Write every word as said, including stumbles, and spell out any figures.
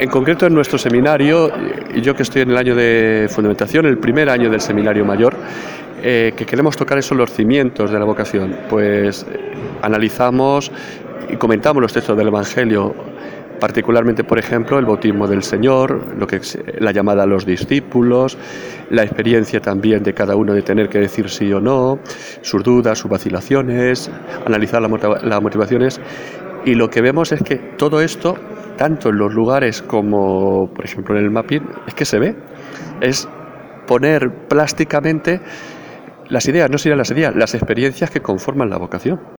En concreto en nuestro seminario, y yo que estoy en el año de fundamentación, el primer año del seminario mayor, eh, que queremos tocar son los cimientos de la vocación. Pues eh, analizamos y comentamos los textos del Evangelio, particularmente, por ejemplo, el bautismo del Señor, lo que es la llamada a los discípulos, la experiencia también de cada uno de tener que decir sí o no, sus dudas, sus vacilaciones, analizar las motiva- las motivaciones. Y lo que vemos es que todo esto, tanto en los lugares como, por ejemplo, en el mapping, es que se ve. Es poner plásticamente las ideas, no serían las ideas, las experiencias que conforman la vocación.